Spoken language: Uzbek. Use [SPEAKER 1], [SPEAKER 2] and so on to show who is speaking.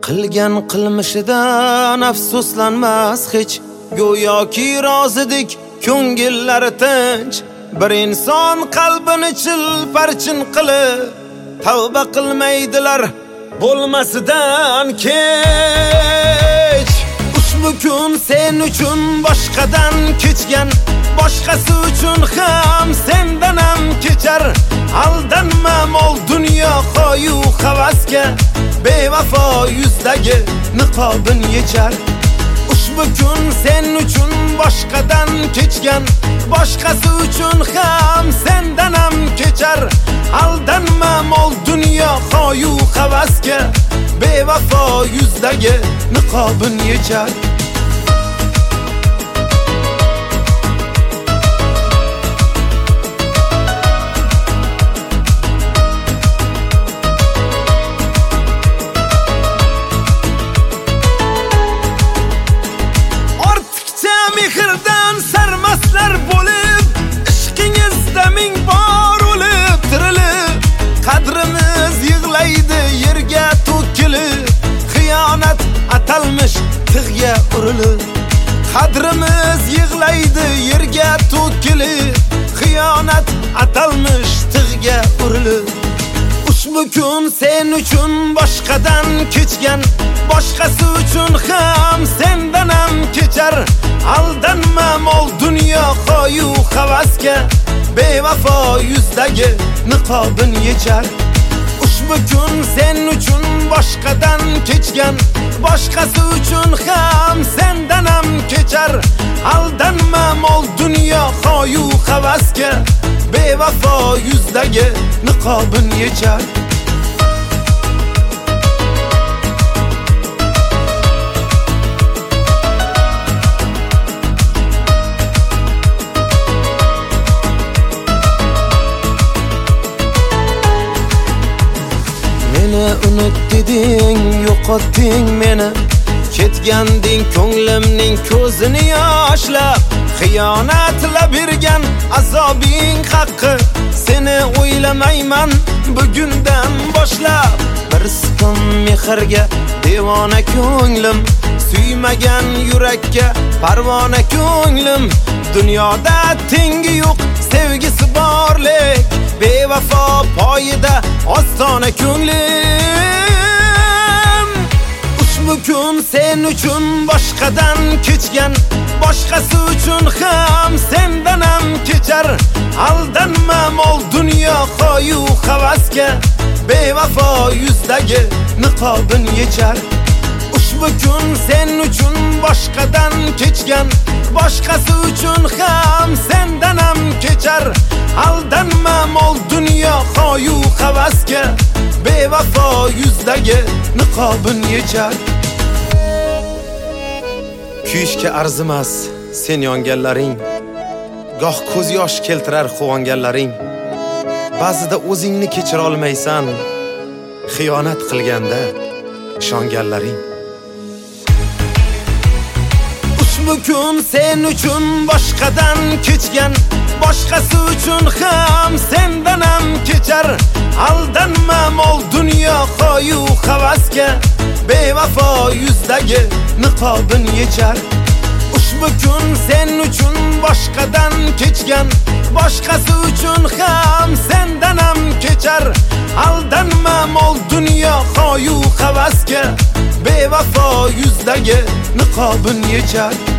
[SPEAKER 1] qilgan qilmishidan afsuslanmas hech, go'yoki rozidik ko'ngillari tinch. Bir inson qalbini chilparchin qilib tavba qilmaydilar bo'lmasidan kech. Ushbu kun sen uchun boshqadan kechgan, boshqasi uchun ham sendan ham kechar. Aldanma mol dunyo qo'yu havasga, bevafo yuzdagi niqobin yechar. Ushbu kun sen uchun boshqadan kechgan, boshqasi uchun ham sendan ham kechar. Aldanma mol dunyo qo'yu havasga, bevafo yuzdagi niqobin yechar. Mehrdan sarmaslar bo'lib, ishqingizda ming bor o'lib tirilib, qadrimiz yig'laydi yerga to'kilib, xiyonat atalmish tig'ga urilib. Qadrimiz yig'laydi yerga to'kilib, xiyonat atalmish tig'ga urilib. Ushbu kun sen uchun boshqadan kechgan, boshqasi uchun ham sendan ham kechar. Aldanma mol dunyo qo'yu havasga, bevafo yuzdagi niqobin yechar. Ushbu kun sen uchun boshqadan kechgan, boshqasi uchun ham sendan ham kechar. Aldanma mol dunyo qo'yu havasga, bevafo yuzdagi niqobin yechar. Meni unut deding, yo'qotding meni, ketganding ko'nglimning ko'zini yoshlab. Xiyonatla bergan azobing haqqi, seni o'ylamayman bugundan boshlab. Bir siqim mehrga devona ko'nglim, suymagan yurakka parvona ko'nglim. Dunyoda tengi yo'q sevgisi borlik, bevafo poyida ostona ko'nglim. Ushbu kun sen uchun boshqadan kechgan, boshqasi uchun ham sendan ham kechar. Aldanma mol dunyo qo'yu havasga, bevafo yuzdagi niqobin yechar. Ushbu kun sen uchun boshqadan kechgan, boshqasi uchun ham sendan ham kechar. Aldanma mol dunyo qo'yu havasga, bevafo yuzdagi niqobin yechar. Kuyishga arzimas sen yonganlaring, goh ko'z yosh keltirar quvonganlaring. Ba'zida o'zingni kechira olmaysan, xiyonat qilganda ishonganlaring. Ushbu kun sen uchun boshqadan kechgan, boshqasi uchun ham sendan ham kechar. Aldanma mol dunyo qo'yu havasga, bevafo yuzdagi niqobin yechar. Ushbu kun sen uchun boshqadan kechgan, boshqasi uchun ham sendan ham kechar. Aldanma mol dunyo qo'yu havasga, bevafo yuzdagi niqobin yechar.